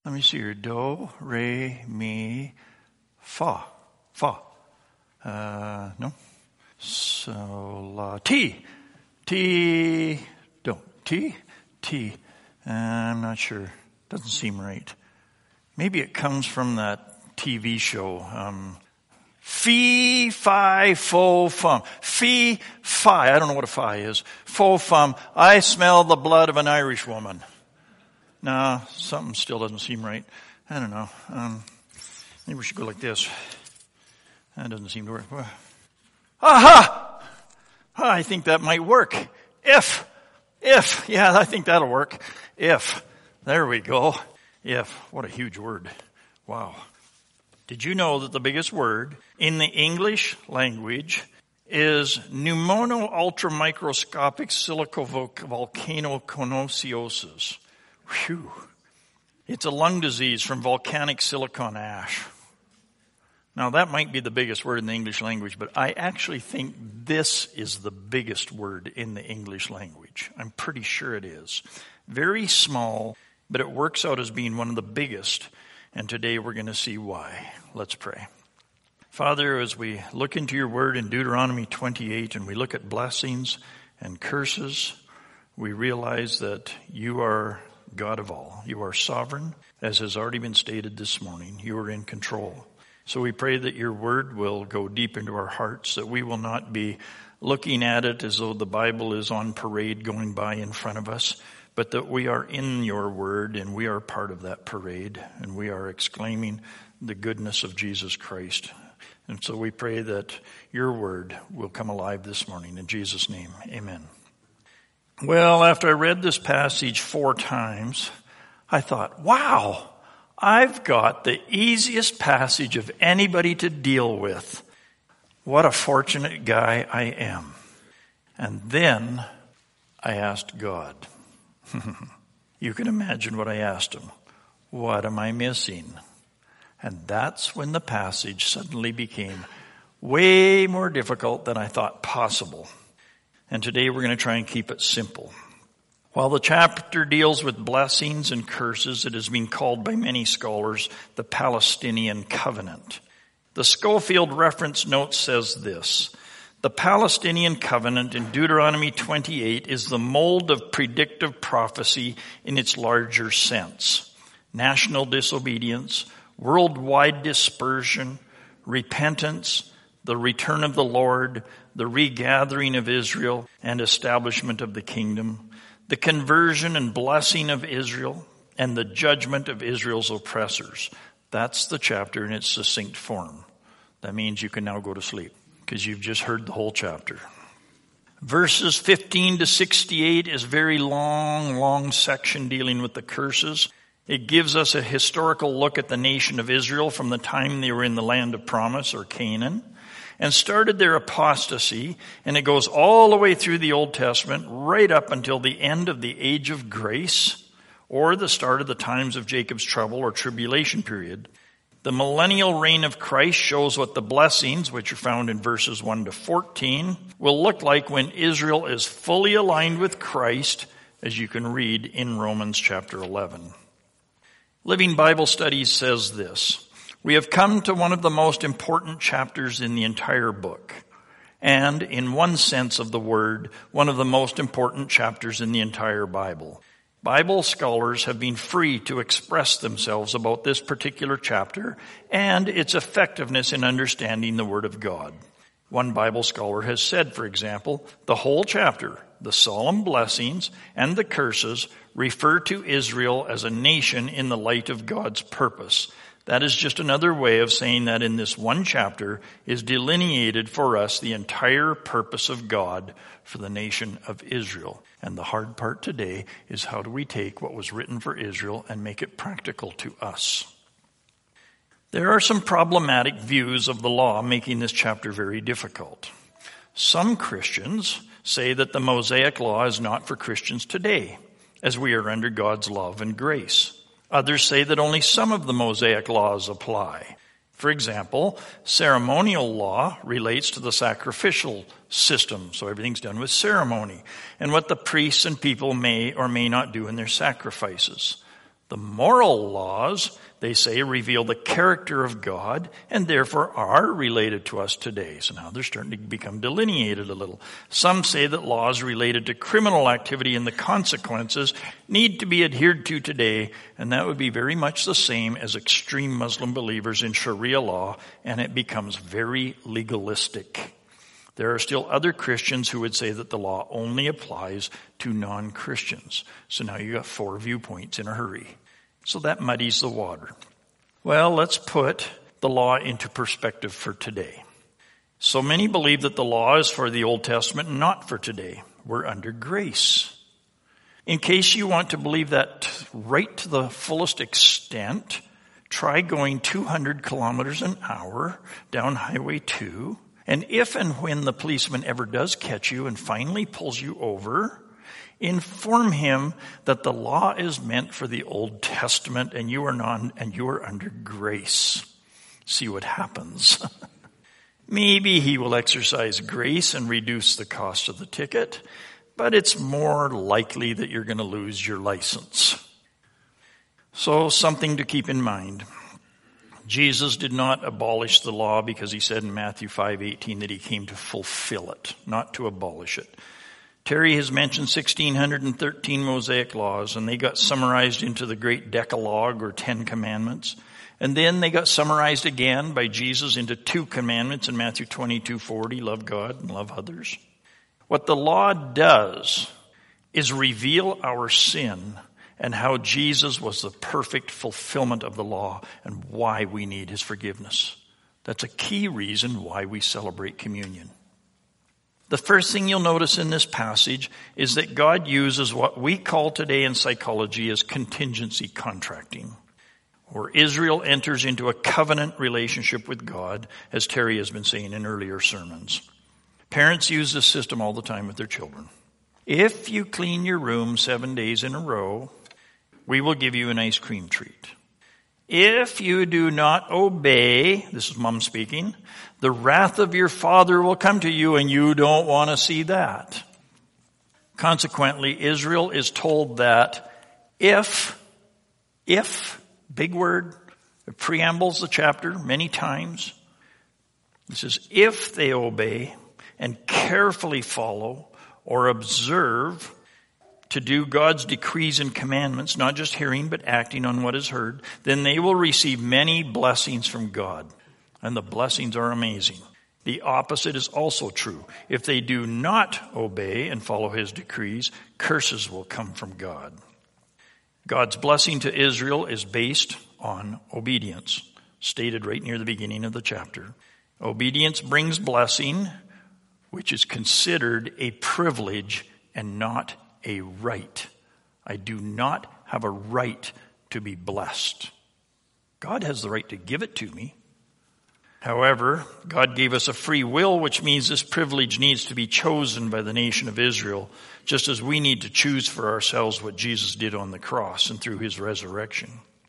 Let me see here. Do, re, mi, fa. Fa. No. So, la. Ti. Ti. Don't. Ti. Ti. I'm not sure. Doesn't seem right. Maybe it comes from that TV show. Fee, fi, fo, fum. Fee, fi. I don't know what a fi is. Fo, fum. I smell the blood of an Irish woman. No, something still doesn't seem right. I don't know. Maybe we should go like this. That doesn't seem to work. Aha! I think that might work. If. Yeah, I think that'll work. If. There we go. If. What a huge word. Wow. Did you know that the biggest word in the English language is pneumono-ultramicroscopic silicovolcanoconiosis? Whew. It's a lung disease from volcanic silicon ash. Now that might be the biggest word in the English language, but I actually think this is the biggest word in the English language. I'm pretty sure it is. Very small, but it works out as being one of the biggest. And today we're going to see why. Let's pray. Father, as we look into your word in Deuteronomy 28 and we look at blessings and curses, we realize that you are God of all. You are sovereign, as has already been stated this morning. You are in control. So we pray that your word will go deep into our hearts, that we will not be looking at it as though the Bible is on parade going by in front of us, but that we are in your word and we are part of that parade and we are exclaiming the goodness of Jesus Christ. And so we pray that your word will come alive this morning. In Jesus' name, amen. Well, after I read this passage 4 times, I thought, wow, I've got the easiest passage of anybody to deal with. What a fortunate guy I am. And then I asked God. You can imagine what I asked him. What am I missing? And that's when the passage suddenly became way more difficult than I thought possible. And today we're going to try and keep it simple. While the chapter deals with blessings and curses, it has been called by many scholars the Palestinian covenant. The Schofield reference note says this: the Palestinian covenant in Deuteronomy 28 is the mold of predictive prophecy in its larger sense. National disobedience, worldwide dispersion, repentance, the return of the Lord, the regathering of Israel, and establishment of the kingdom, the conversion and blessing of Israel, and the judgment of Israel's oppressors. That's the chapter in its succinct form. That means you can now go to sleep, because you've just heard the whole chapter. Verses 15 to 68 is a very long section dealing with the curses. It gives us a historical look at the nation of Israel from the time they were in the land of promise, or Canaan, and started their apostasy, and it goes all the way through the Old Testament, right up until the end of the age of grace, or the start of the times of Jacob's trouble or tribulation period. The millennial reign of Christ shows what the blessings, which are found in verses 1 to 14, will look like when Israel is fully aligned with Christ, as you can read in Romans chapter 11. Living Bible Studies says this: we have come to one of the most important chapters in the entire book, and in one sense of the word, one of the most important chapters in the entire Bible. Bible scholars have been free to express themselves about this particular chapter and its effectiveness in understanding the Word of God. One Bible scholar has said, for example, the whole chapter, the solemn blessings and the curses, refer to Israel as a nation in the light of God's purpose. That is just another way of saying that in this one chapter is delineated for us the entire purpose of God for the nation of Israel. And the hard part today is, how do we take what was written for Israel and make it practical to us? There are some problematic views of the law making this chapter very difficult. Some Christians say that the Mosaic law is not for Christians today, as we are under God's love and grace. Others say that only some of the Mosaic laws apply. For example, ceremonial law relates to the sacrificial system, so everything's done with ceremony, and what the priests and people may or may not do in their sacrifices. The moral laws, they say, reveal the character of God and therefore are related to us today. So now they're starting to become delineated a little. Some say that laws related to criminal activity and the consequences need to be adhered to today, and that would be very much the same as extreme Muslim believers in Sharia law, and it becomes very legalistic. There are still other Christians who would say that the law only applies to non-Christians. So now you got 4 viewpoints in a hurry. So that muddies the water. Well, let's put the law into perspective for today. So many believe that the law is for the Old Testament and not for today. We're under grace. In case you want to believe that right to the fullest extent, try going 200 kilometers an hour down Highway 2. And if and when the policeman ever does catch you and finally pulls you over, inform him that the law is meant for the Old Testament and you are under grace. See what happens. Maybe he will exercise grace and reduce the cost of the ticket, but it's more likely that you're going to lose your license. So something to keep in mind. Jesus did not abolish the law because he said in Matthew 5:18 that he came to fulfill it, not to abolish it. Terry has mentioned 1,613 Mosaic laws, and they got summarized into the great Decalogue or 10 Commandments. And then they got summarized again by Jesus into 2 commandments in Matthew 22:40, love God and love others. What the law does is reveal our sin and how Jesus was the perfect fulfillment of the law and why we need his forgiveness. That's a key reason why we celebrate communion. The first thing you'll notice in this passage is that God uses what we call today in psychology as contingency contracting, where Israel enters into a covenant relationship with God, as Terry has been saying in earlier sermons. Parents use this system all the time with their children. If you clean your room 7 days in a row, we will give you an ice cream treat. If you do not obey, this is mom speaking, the wrath of your father will come to you, and you don't want to see that. Consequently, Israel is told that if, big word, it preambles the chapter many times. It says, if they obey and carefully follow or observe to do God's decrees and commandments, not just hearing but acting on what is heard, then they will receive many blessings from God. And the blessings are amazing. The opposite is also true. If they do not obey and follow his decrees, curses will come from God. God's blessing to Israel is based on obedience, stated right near the beginning of the chapter. Obedience brings blessing, which is considered a privilege and not a right. I do not have a right to be blessed. God has the right to give it to me. However, God gave us a free will, which means this privilege needs to be chosen by the nation of Israel, just as we need to choose for ourselves what Jesus did on the cross and through his resurrection.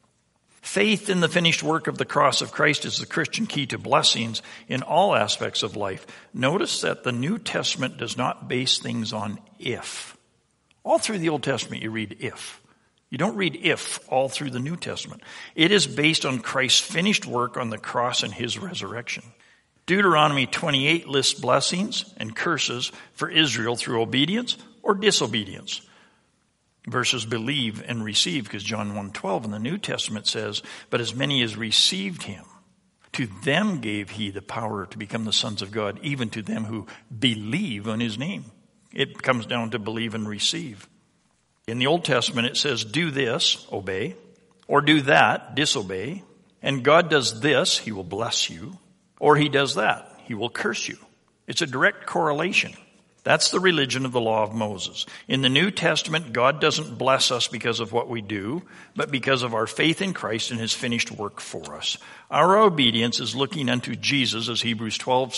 Faith in the finished work of the cross of Christ is the Christian key to blessings in all aspects of life. Notice that the New Testament does not base things on if. All through the Old Testament you read if. You don't read if all through the New Testament. It is based on Christ's finished work on the cross and his resurrection. Deuteronomy 28 lists blessings and curses for Israel through obedience or disobedience versus believe and receive, because John 1:12 in the New Testament says, but as many as received him, to them gave he the power to become the sons of God, even to them who believe on his name. It comes down to believe and receive. In the Old Testament, it says, do this, obey, or do that, disobey. And God does this, he will bless you. Or he does that, he will curse you. It's a direct correlation. That's the religion of the law of Moses. In the New Testament, God doesn't bless us because of what we do, but because of our faith in Christ and his finished work for us. Our obedience is looking unto Jesus, as Hebrews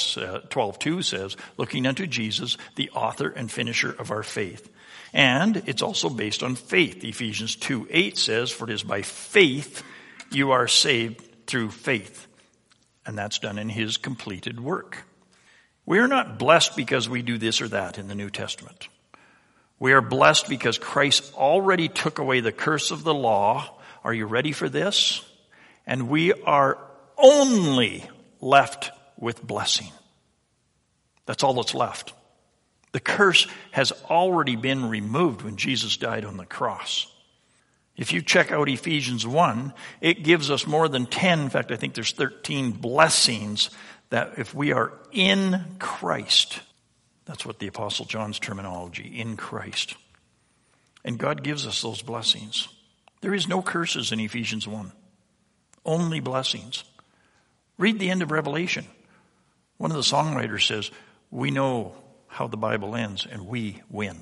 12:2 says, looking unto Jesus, the author and finisher of our faith. And it's also based on faith. Ephesians 2:8 says, for it is by faith you are saved through faith. And that's done in his completed work. We are not blessed because we do this or that in the New Testament. We are blessed because Christ already took away the curse of the law Are you ready for this? And we are only left with blessing. That's all that's left. The curse has already been removed when Jesus died on the cross. If you check out Ephesians 1, it gives us more than 10, in fact, I think there's 13 blessings that if we are in Christ, that's what the Apostle John's terminology, in Christ. And God gives us those blessings. There is no curses in Ephesians 1. Only blessings. Read the end of Revelation. One of the songwriters says, we know how the Bible ends and we win.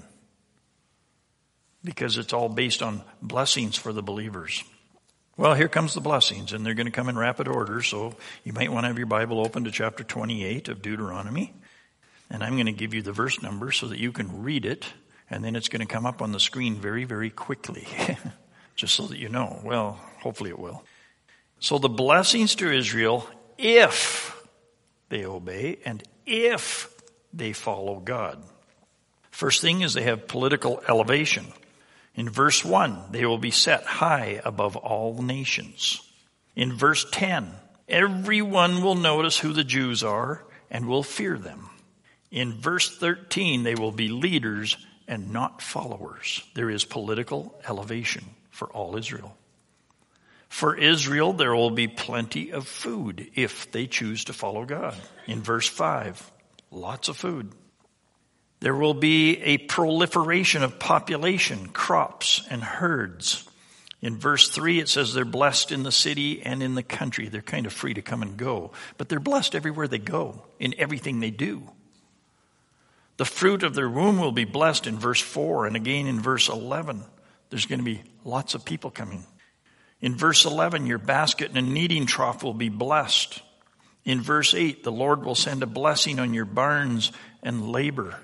Because it's all based on blessings for the believers. Well, here comes the blessings, and they're going to come in rapid order, so you might want to have your Bible open to chapter 28 of Deuteronomy. And I'm going to give you the verse number so that you can read it, and then it's going to come up on the screen very, very quickly. Just so that you know. Well, hopefully it will. So the blessings to Israel, if they obey and if they follow God. First thing is they have political elevation. In verse 1, they will be set high above all nations. In verse 10, everyone will notice who the Jews are and will fear them. In verse 13, they will be leaders and not followers. There is political elevation for all Israel. For Israel, there will be plenty of food if they choose to follow God. In verse 5, lots of food. There will be a proliferation of population, crops, and herds. In verse 3, it says they're blessed in the city and in the country. They're kind of free to come and go. But they're blessed everywhere they go, in everything they do. The fruit of their womb will be blessed in verse 4, and again in verse 11. There's going to be lots of people coming. In verse 11, your basket and kneading trough will be blessed. In verse 8, the Lord will send a blessing on your barns and labor.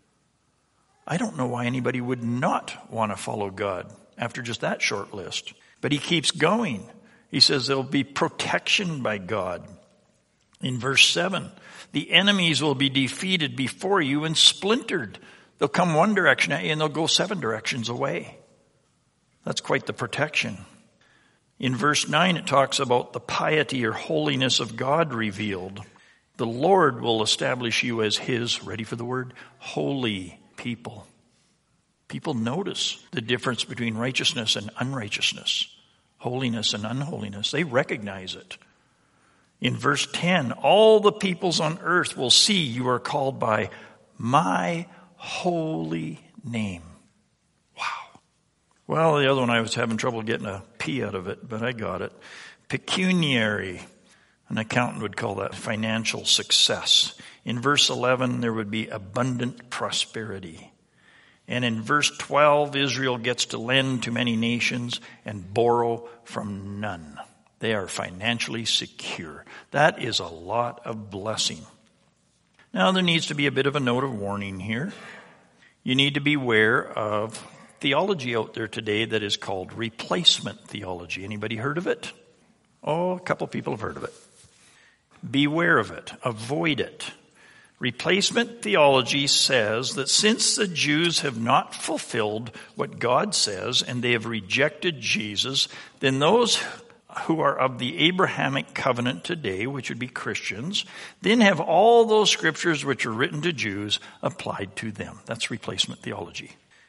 I don't know why anybody would not want to follow God after just that short list. But he keeps going. He says there'll be protection by God. In verse 7, the enemies will be defeated before you and splintered. They'll come one direction at you and they'll go 7 directions away. That's quite the protection. In verse 9, it talks about the piety or holiness of God revealed. The Lord will establish you as his, ready for the word, holy people. People notice the difference between righteousness and unrighteousness, holiness and unholiness. They recognize it. In verse 10, all the peoples on earth will see you are called by my holy name. Wow. Well, the other one I was having trouble getting a P out of it, but I got it. Pecuniary. An accountant would call that financial success. In verse 11, there would be abundant prosperity. And in verse 12, Israel gets to lend to many nations and borrow from none. They are financially secure. That is a lot of blessing. Now, there needs to be a bit of a note of warning here. You need to beware of theology out there today that is called replacement theology. Anybody heard of it? Oh, a couple people have heard of it. Beware of it. Avoid it. Replacement theology says that since the Jews have not fulfilled what God says and they have rejected Jesus, then those who are of the Abrahamic covenant today, which would be Christians, then have all those scriptures which are written to Jews applied to them. That's replacement theology.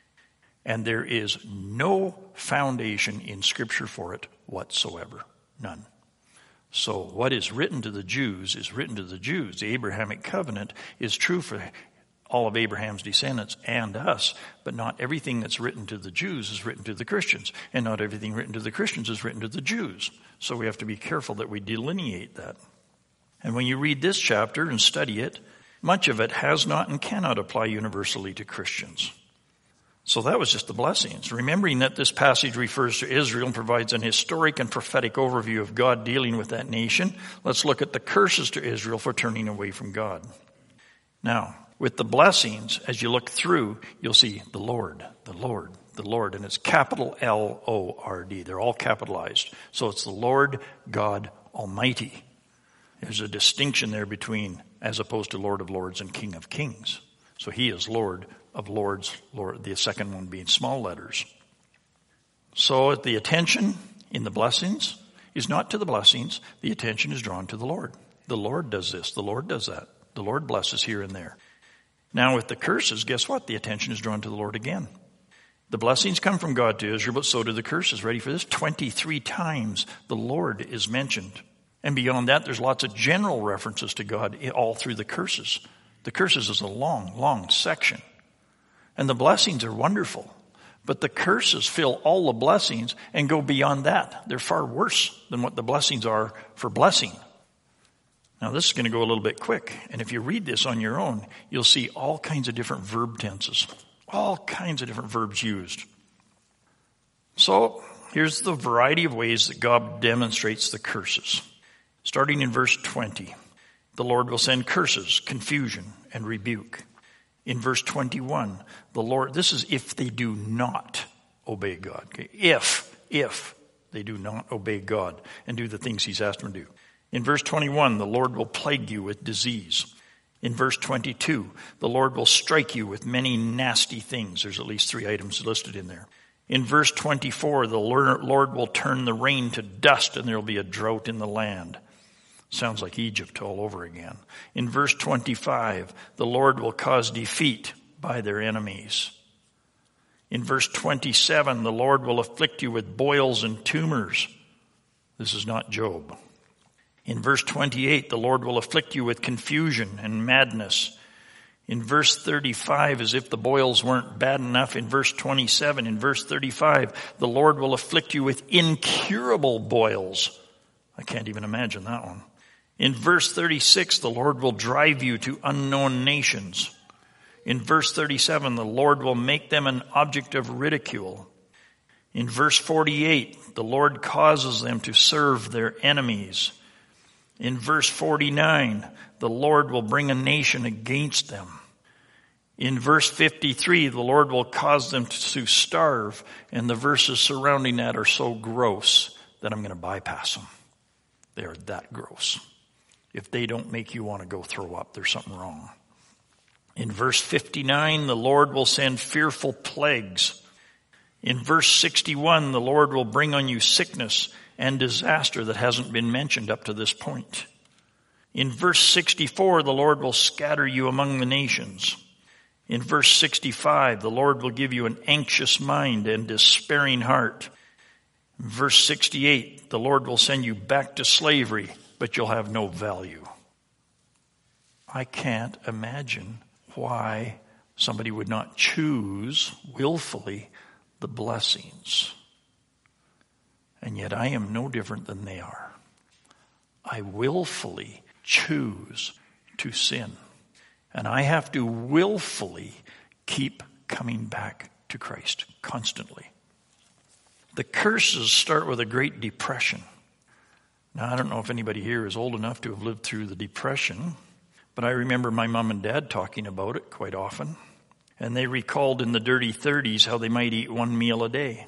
And there is no foundation in Scripture for it whatsoever. None. So what is written to the Jews is written to the Jews. The Abrahamic covenant is true for all of Abraham's descendants and us, but not everything that's written to the Jews is written to the Christians, and not everything written to the Christians is written to the Jews. So we have to be careful that we delineate that. And when you read this chapter and study it, much of it has not and cannot apply universally to Christians. So that was just the blessings. Remembering that this passage refers to Israel and provides an historic and prophetic overview of God dealing with that nation, let's look at the curses to Israel for turning away from God. Now, with the blessings, as you look through, you'll see the Lord, the Lord, the Lord. And it's capital L-O-R-D. They're all capitalized. So it's the Lord God Almighty. There's a distinction there between, as opposed to Lord of Lords and King of Kings. So he is Lord of Lords, Lord, the second one being small letters. So the attention in the blessings is not to the blessings. The attention is drawn to the Lord. The Lord does this. The Lord does that. The Lord blesses here and there. Now with the curses, guess what? The attention is drawn to the Lord again. The blessings come from God to Israel, but so do the curses. Ready for this? 23 times the Lord is mentioned. And beyond that, there's lots of general references to God all through the curses. The curses is a long, long section. And the blessings are wonderful. But the curses fill all the blessings and go beyond that. They're far worse than what the blessings are for blessing. Now this is going to go a little bit quick. And if you read this on your own, you'll see all kinds of different verb tenses. All kinds of different verbs used. So here's the variety of ways that God demonstrates the curses. Starting in verse 20, the Lord will send curses, confusion, and rebuke. In verse 21, the Lord, this is if they do not obey God. Okay? If they do not obey God and do the things he's asked them to do. In verse 21, the Lord will plague you with disease. In verse 22, the Lord will strike you with many nasty things. There's at least 3 items listed in there. In verse 24, the Lord will turn the rain to dust and there will be a drought in the land. Sounds like Egypt all over again. In verse 25, the Lord will cause defeat by their enemies. In verse 27, the Lord will afflict you with boils and tumors. This is not Job. In verse 28, the Lord will afflict you with confusion and madness. In verse 35, as if the boils weren't bad enough, in verse 27, in verse 35, the Lord will afflict you with incurable boils. I can't even imagine that one. In verse 36, the Lord will drive you to unknown nations. In verse 37, the Lord will make them an object of ridicule. In verse 48, the Lord causes them to serve their enemies. In verse 49, the Lord will bring a nation against them. In verse 53, the Lord will cause them to starve, and the verses surrounding that are so gross that I'm going to bypass them. They are that gross. If they don't make you want to go throw up, there's something wrong. In verse 59, the Lord will send fearful plagues. In verse 61, the Lord will bring on you sickness and disaster that hasn't been mentioned up to this point. In verse 64, the Lord will scatter you among the nations. In verse 65, the Lord will give you an anxious mind and despairing heart. In verse 68, the Lord will send you back to slavery, but you'll have no value. I can't imagine why somebody would not choose willfully the blessings. And yet I am no different than they are. I willfully choose to sin. And I have to willfully keep coming back to Christ constantly. The curses start with a Great Depression. Now, I don't know if anybody here is old enough to have lived through the Depression, but I remember my mom and dad talking about it quite often. And they recalled in the dirty 30s how they might eat one meal a day.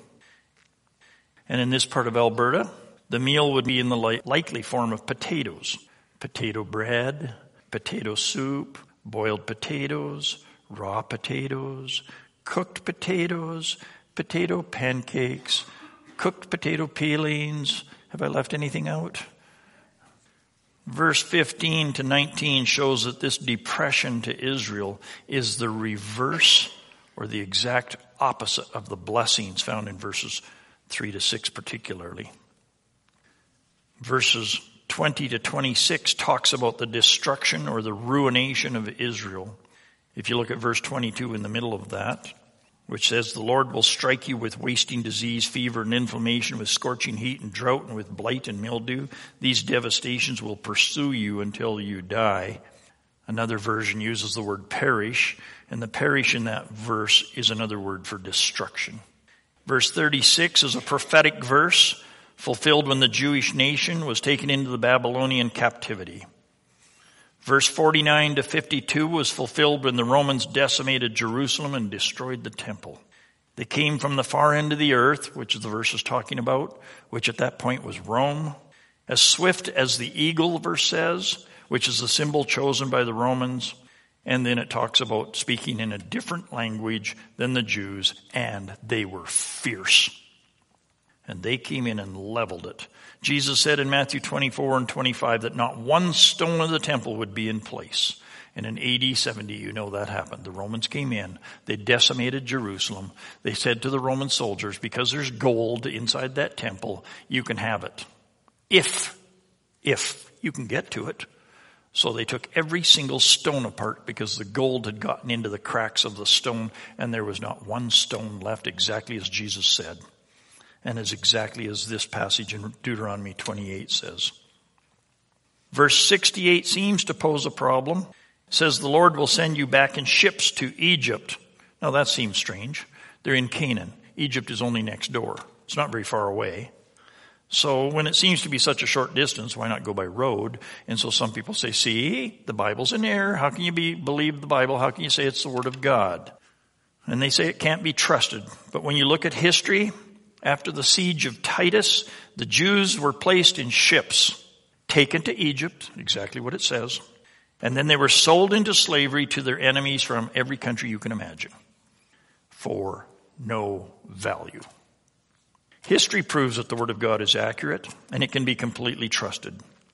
And in this part of Alberta, the meal would be in the likely form of potatoes. Potato bread, potato soup, boiled potatoes, raw potatoes, cooked potatoes, potato pancakes, cooked potato peelings. Have I left anything out? Verse 15 to 19 shows that this depression to Israel is the reverse or the exact opposite of the blessings found in verses 3 to 6 particularly. Verses 20 to 26 talks about the destruction or the ruination of Israel. If you look at verse 22 in the middle of that, which says, the Lord will strike you with wasting disease, fever, and inflammation, with scorching heat and drought, and with blight and mildew. These devastations will pursue you until you die. Another version uses the word perish, and the perish in that verse is another word for destruction. Verse 36 is a prophetic verse fulfilled when the Jewish nation was taken into the Babylonian captivity. Verse 49 to 52 was fulfilled when the Romans decimated Jerusalem and destroyed the temple. They came from the far end of the earth, which is the verse is talking about, which at that point was Rome. As swift as the eagle, verse says, which is the symbol chosen by the Romans. And then it talks about speaking in a different language than the Jews, and they were fierce. And they came in and leveled it. Jesus said in Matthew 24 and 25 that not one stone of the temple would be in place. And in AD 70, you know that happened. The Romans came in. They decimated Jerusalem. They said to the Roman soldiers, because there's gold inside that temple, you can have it. If you can get to it. So they took every single stone apart because the gold had gotten into the cracks of the stone, and there was not one stone left, exactly as Jesus said. And as exactly as this passage in Deuteronomy 28 says. Verse 68 seems to pose a problem. It says, the Lord will send you back in ships to Egypt. Now that seems strange. They're in Canaan. Egypt is only next door. It's not very far away. So when it seems to be such a short distance, why not go by road? And so some people say, see, the Bible's in error. How can you believe the Bible? How can you say it's the Word of God? And they say it can't be trusted. But when you look at history, after the siege of Titus, the Jews were placed in ships, taken to Egypt, exactly what it says. And then they were sold into slavery to their enemies from every country you can imagine for no value. History proves that the Word of God is accurate and it can be completely trusted.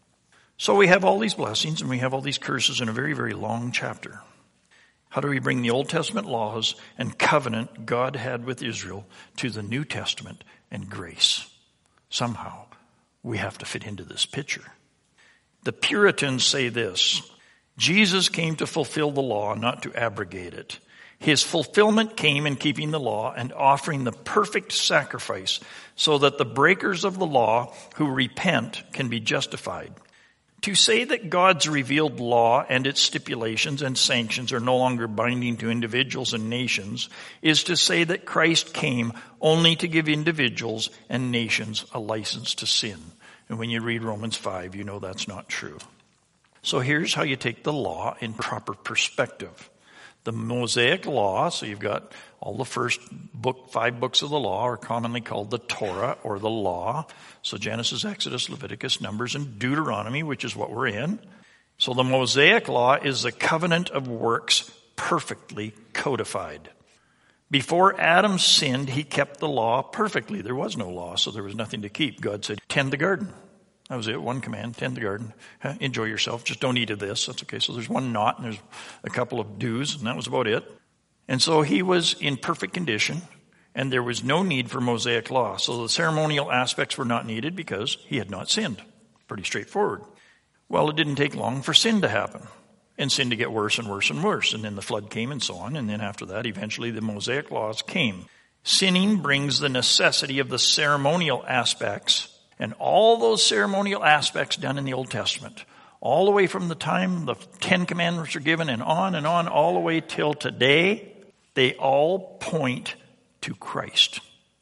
So we have all these blessings and we have all these curses in a very, very long chapter. How do we bring the Old Testament laws and covenant God had with Israel to the New Testament and grace? Somehow we have to fit into this picture. The Puritans say this: Jesus came to fulfill the law, not to abrogate it. His fulfillment came in keeping the law and offering the perfect sacrifice so that the breakers of the law who repent can be justified. To say that God's revealed law and its stipulations and sanctions are no longer binding to individuals and nations is to say that Christ came only to give individuals and nations a license to sin. And when you read Romans 5, you know that's not true. So here's how you take the law in proper perspective. The Mosaic law, so you've got all the first 5 books of the law are commonly called the Torah or the law. So Genesis, Exodus, Leviticus, Numbers, and Deuteronomy, which is what we're in. So the Mosaic law is the covenant of works perfectly codified. Before Adam sinned, he kept the law perfectly. There was no law, so there was nothing to keep. God said, tend the garden. That was it, one command, tend the garden. Enjoy yourself, just don't eat of this. That's okay. So there's one not, and there's a couple of do's, and that was about it. And so he was in perfect condition, and there was no need for Mosaic law. So the ceremonial aspects were not needed because he had not sinned. Pretty straightforward. Well, it didn't take long for sin to happen, and sin to get worse and worse and worse. And then the flood came and so on, and then after that, eventually the Mosaic laws came. Sinning brings the necessity of the ceremonial aspects. And all those ceremonial aspects done in the Old Testament, all the way from the time the 10 Commandments are given and on, all the way till today, they all point to Christ.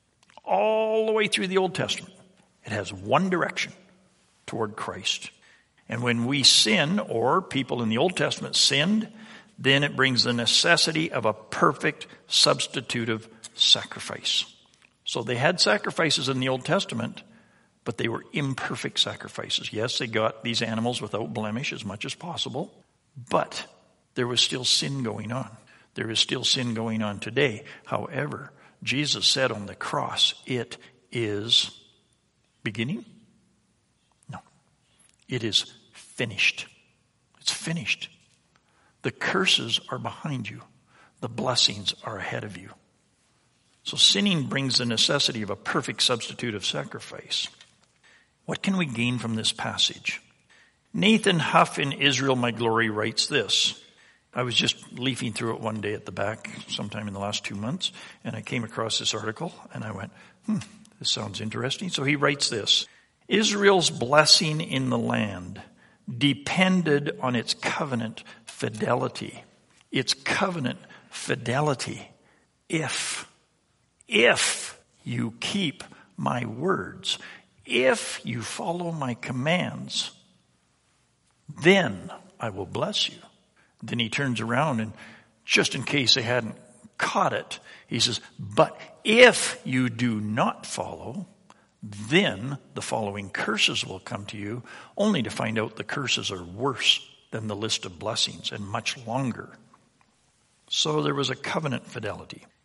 All the way through the Old Testament, it has one direction, toward Christ. And when we sin, or people in the Old Testament sinned, then it brings the necessity of a perfect substitutive sacrifice. So they had sacrifices in the Old Testament, but they were imperfect sacrifices. Yes, they got these animals without blemish as much as possible, but there was still sin going on. There is still sin going on today. However, Jesus said on the cross, it is beginning? No. It is finished. It's finished. The curses are behind you. The blessings are ahead of you. So sinning brings the necessity of a perfect substitutive sacrifice. What can we gain from this passage? Nathan Huff in Israel, My Glory writes this. I was just leafing through it one day at the back sometime in the last 2 months, and I came across this article, and I went, this sounds interesting. So he writes this. Israel's blessing in the land depended on its covenant fidelity. Its covenant fidelity. If you keep my words, if you follow my commands, then I will bless you. Then he turns around and just in case they hadn't caught it, he says, but if you do not follow, then the following curses will come to you, only to find out the curses are worse than the list of blessings and much longer. So there was a covenant fidelity.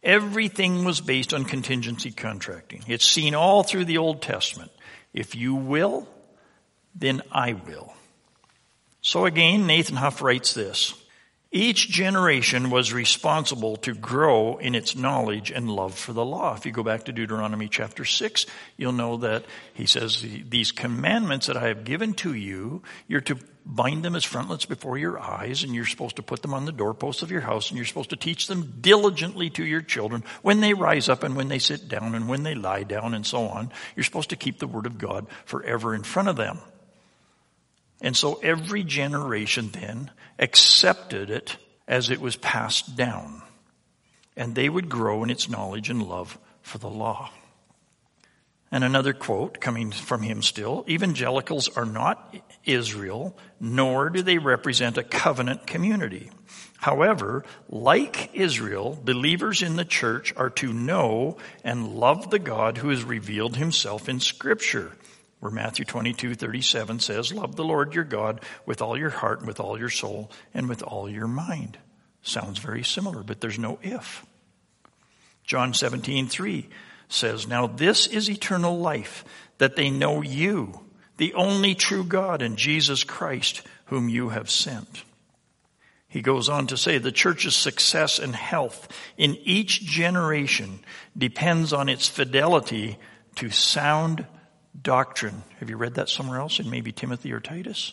Everything was based on contingency contracting. It's seen all through the Old Testament. If you will, then I will. So again, Nathan Huff writes this. Each generation was responsible to grow in its knowledge and love for the law. If you go back to Deuteronomy chapter 6, you'll know that he says, these commandments that I have given to you, you're to bind them as frontlets before your eyes, and you're supposed to put them on the doorposts of your house, and you're supposed to teach them diligently to your children when they rise up and when they sit down and when they lie down and so on. You're supposed to keep the word of God forever in front of them. And so every generation then accepted it as it was passed down. And they would grow in its knowledge and love for the law. And another quote coming from him still, evangelicals are not Israel, nor do they represent a covenant community. However, like Israel, believers in the church are to know and love the God who has revealed himself in Scripture. Where Matthew 22:37 says, love the Lord your God with all your heart and with all your soul and with all your mind. Sounds very similar, but there's no if. John 17:3 says, now this is eternal life, that they know you, the only true God, and Jesus Christ, whom you have sent. He goes on to say, the church's success and health in each generation depends on its fidelity to sound doctrine. Have you read that somewhere else in maybe Timothy or Titus?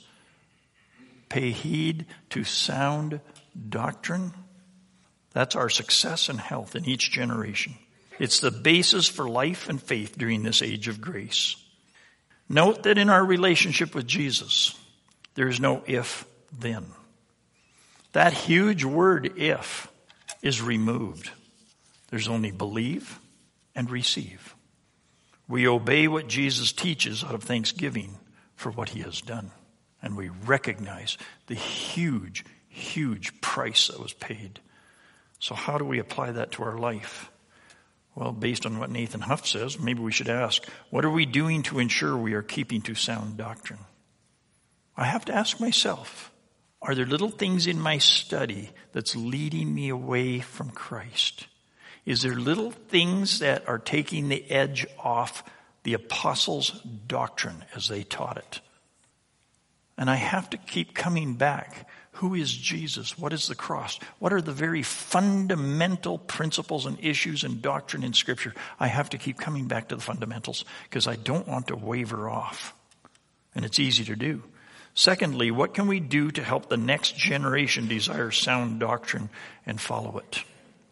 Pay heed to sound doctrine. That's our success and health in each generation. It's the basis for life and faith during this age of grace. Note that in our relationship with Jesus, there is no if, then. That huge word if is removed. There's only believe and receive. We obey what Jesus teaches out of thanksgiving for what he has done. And we recognize the huge, huge price that was paid. So how do we apply that to our life? Well, based on what Nathan Huff says, maybe we should ask, what are we doing to ensure we are keeping to sound doctrine? I have to ask myself, are there little things in my study that's leading me away from Christ? Is there little things that are taking the edge off the apostles' doctrine as they taught it? And I have to keep coming back. Who is Jesus? What is the cross? What are the very fundamental principles and issues and doctrine in Scripture? I have to keep coming back to the fundamentals because I don't want to waver off. And it's easy to do. Secondly, what can we do to help the next generation desire sound doctrine and follow it?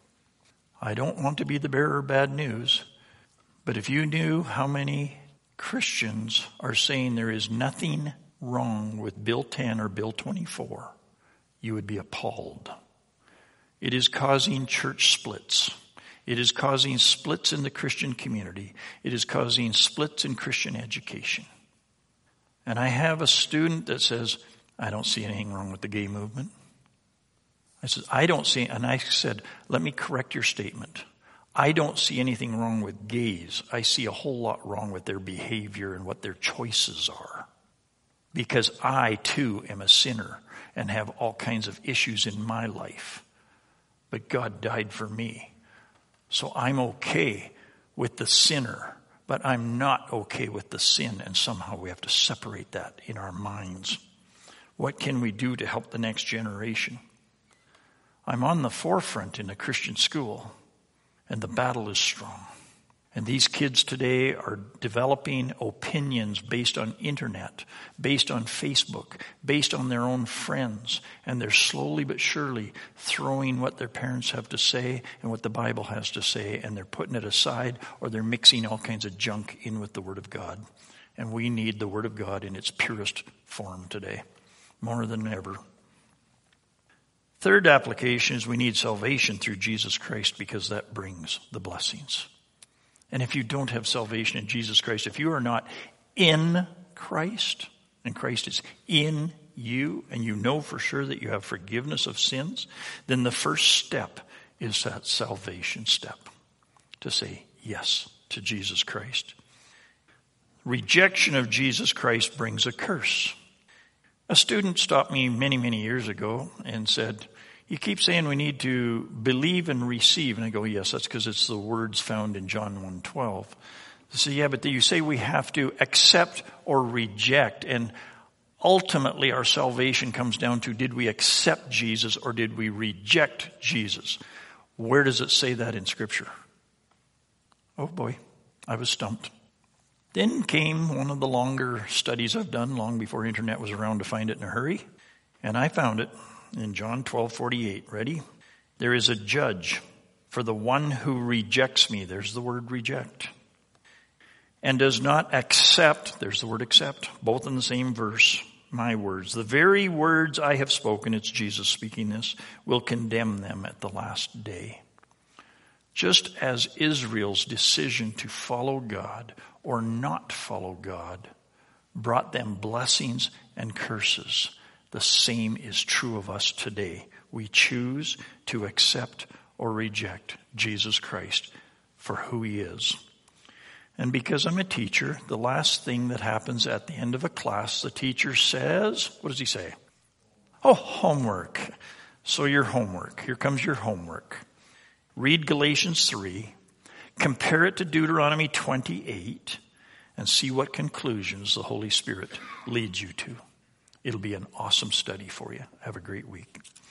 I don't want to be the bearer of bad news, but if you knew how many Christians are saying there is nothing wrong with Bill 10 or Bill 24, you would be appalled. It is causing church splits. It is causing splits in the Christian community. It is causing splits in Christian education. And I have a student that says, I don't see anything wrong with the gay movement. I said, I don't see, and I said, let me correct your statement. I don't see anything wrong with gays. I see a whole lot wrong with their behavior and what their choices are. Because I too am a sinner and have all kinds of issues in my life. But God died for me. So I'm okay with the sinner, but I'm not okay with the sin, and somehow we have to separate that in our minds. What can we do to help the next generation? I'm on the forefront in a Christian school, and the battle is strong. And these kids today are developing opinions based on internet, based on Facebook, based on their own friends. And they're slowly but surely throwing what their parents have to say and what the Bible has to say, and they're putting it aside, or they're mixing all kinds of junk in with the Word of God. And we need the Word of God in its purest form today, more than ever. Third application is we need salvation through Jesus Christ because that brings the blessings. And if you don't have salvation in Jesus Christ, if you are not in Christ, and Christ is in you, and you know for sure that you have forgiveness of sins, then the first step is that salvation step, to say yes to Jesus Christ. Rejection of Jesus Christ brings a curse. A student stopped me many, many years ago and said, You keep saying we need to believe and receive. And I go, yes, that's because it's the words found in John 1:12. So yeah, but you say we have to accept or reject. And ultimately our salvation comes down to, did we accept Jesus or did we reject Jesus? Where does it say that in Scripture? Oh boy, I was stumped. Then came one of the longer studies I've done long before internet was around to find it in a hurry. And I found it in John 12:48. Ready? There is a judge for the one who rejects me. There's the word reject. And does not accept, there's the word accept, both in the same verse, my words. The very words I have spoken, it's Jesus speaking this, will condemn them at the last day. Just as Israel's decision to follow God or not follow God brought them blessings and curses, the same is true of us today. We choose to accept or reject Jesus Christ for who he is. And because I'm a teacher, the last thing that happens at the end of a class, the teacher says, what does he say? Oh, homework. So your homework. Here comes your homework. Read Galatians 3, compare it to Deuteronomy 28, and see what conclusions the Holy Spirit leads you to. It'll be an awesome study for you. Have a great week.